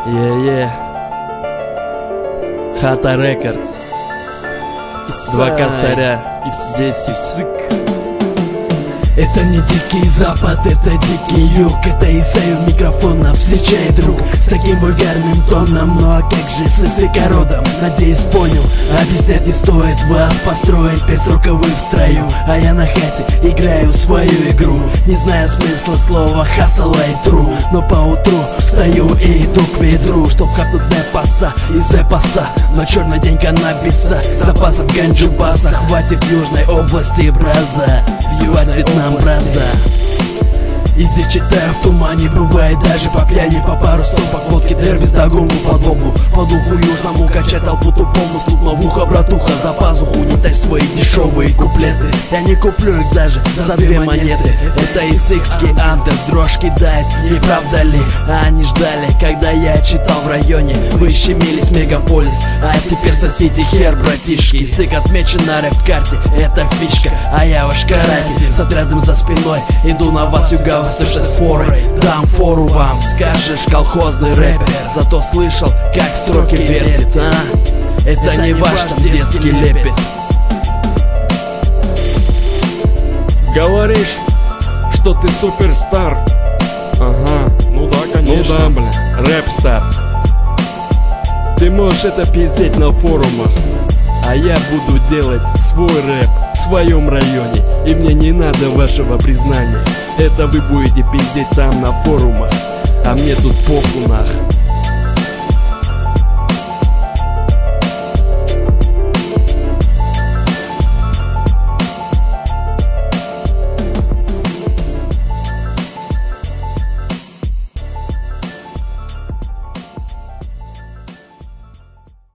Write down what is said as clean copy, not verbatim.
Е-е. Хата Рекордс. Два косаря. Здесь Это не дикий запад, это дикий юг. Это Исаев микрофона встречает друг с таким вульгарным тоном. Ну а как же с языкородом? Надеюсь, понял, объяснять не стоит. Вас построить пеструкавых в строю, а я на хате играю свою игру, не зная смысла слова hustle и true. Но поутру встаю и иду к ведру, чтоб хапнуть непаса из эпоса. Но черный день каннабиса, запасов ганджу баса хватит в южной области браза. Хватит нам браза. И здесь читаю в тумане, бывает даже по пьяни, по пару стопок водки, дербис, догонку по дому. По духу южному качать толпу тупому, стукнув в ухо, братуха, за пазуху не тащь свои дешевые куплеты. Я не куплю их даже за 2 монеты. Это исыкский андер, дрожь кидает, не правда ли? А они ждали, когда я читал в районе. Вы щемились мегаполис, а теперь сосите хер, братишки. Исык отмечен на рэп-карте, это фишка, а я ваш каратель. С отрядом за спиной иду на вас, юга, слышать споры, дам фору вам. Скажешь, колхозный рэпер, зато слышал, как строки вертит, а? Это не ваш там детский лепет. Говоришь, что ты суперстар? Ага, ну да, конечно. Ну да, бля, рэп-стар. Ты можешь это пиздеть на форумах, а я буду делать свой рэп в своем районе. И мне не надо вашего признания. Это вы будете пиздеть там на форумах, а мне тут похуй нах.